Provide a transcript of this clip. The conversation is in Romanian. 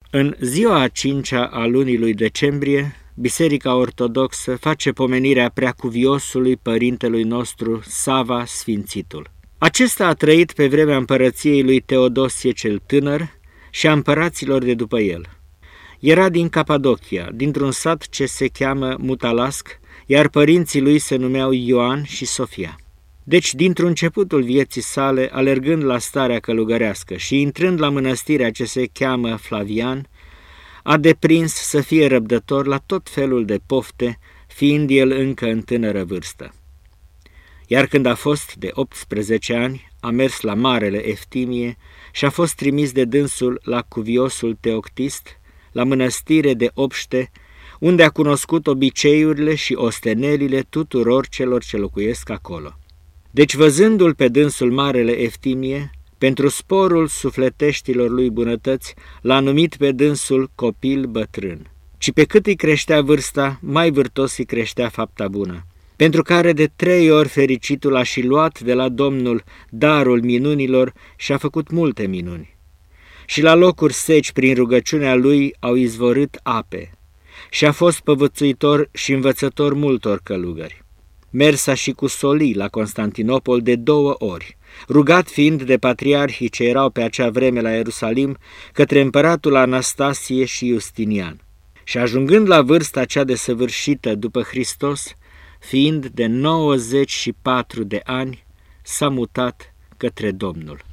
În ziua a 5-a a lunii lui decembrie, Biserica Ortodoxă face pomenirea preacuviosului părintelui nostru Sava Sfințitul. Acesta a trăit pe vremea împărăției lui Teodosie cel Tânăr și a împăraților de după el. Era din Capadocia, dintr-un sat ce se cheamă Mutalasc, iar părinții lui se numeau Ioan și Sofia. Deci, dintr-un începutul vieții sale, alergând la starea călugărească și intrând la mănăstirea ce se cheamă Flavian, a deprins să fie răbdător la tot felul de pofte, fiind el încă în tânără vârstă. Iar când a fost de 18 ani, a mers la Marele Eftimie și a fost trimis de dânsul la cuviosul Teoctist, la mănăstire de obște, unde a cunoscut obiceiurile și ostenelile tuturor celor ce locuiesc acolo. Deci, văzându-l pe dânsul Marele Eftimie, pentru sporul sufleteștilor lui bunătăți, l-a numit pe dânsul copil bătrân, ci pe cât îi creștea vârsta, mai vârtos îi creștea fapta bună, pentru care de 3 ori fericitul a și luat de la Domnul darul minunilor și a făcut multe minuni. Și la locuri seci prin rugăciunea lui au izvorât ape și a fost păvățuitor și învățător multor călugări. Mersa și cu solii la Constantinopol de 2 ori, rugat fiind de patriarhii ce erau pe acea vreme la Ierusalim către împăratul Anastasie și Justinian. Și ajungând la vârsta cea desăvârșită după Hristos, fiind de 94 de ani, s-a mutat către Domnul.